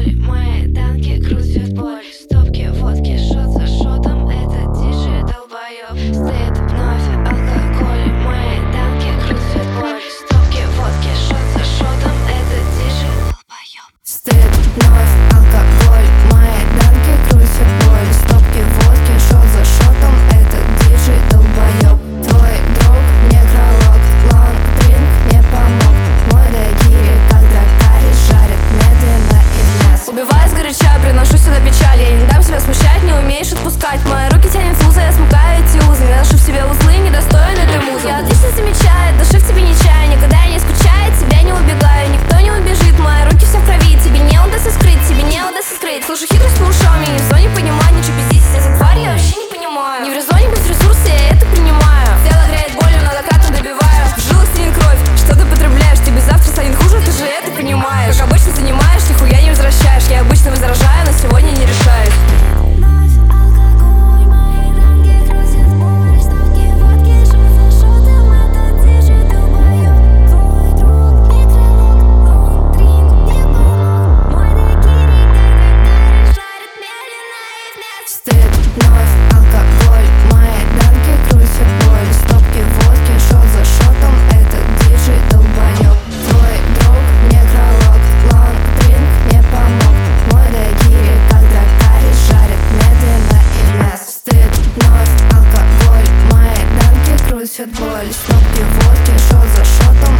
алкоголь, мои танки крутят боль. Стопки водки, шот за шотом, это диджей долбоёб. Стоит вновь алкоголь, мои танки крутят боль. Стопки водки, шот за шотом, это диджей долбоёб. Стоит вновь алкоголь, мои танки крутят боль. Стопки водки, шот за шотом, это диджей долбоёб. Твой друг некролог, лонг дринк не помог. Мой дайгири, как дракари, жарит медленно и в мясо. Убиваю сгоряча, приношу сюда печаль. Я не дам себя смущать, не умеешь отпускать. Мои руки тянет в узы, я смыкаю эти узы. Не ношу в себе узлы, недостоин этой музы. Я отлично замечаю, души в тебе не чаю. Никогда я не скучаю, от тебя не убегаю. Никто не убежит, мои руки все в крови. Тебе не удастся скрыть, тебе не удастся скрыть. Слушай, хитрость по ушам, я не в зоне понимания. Че пиздить, я за тварь, я вообще не понимаю. Не в резоне без ресурса, я это принимаю. Тело греет болью, но докатом добиваю. В жилах стынет кровь, что ты потребляешь. Тебе завтра станет хуже, ты же это понимаешь. Как обычно занимаешь, нихуя не возвращаешь. Я обычно возражаю, но сегодня не решаюсь. Стоит вновь алкоголь, мои танки крутят боль. Стопки водки, шот за шотом, это диджей долбоёб. Твой друг некролог, лонг дринк не помог. Мой дайгири, как дракари, жарит медленно и в мясо. Стоит вновь алкоголь, мои танки крутят боль. Стопки водки, шот за шотом,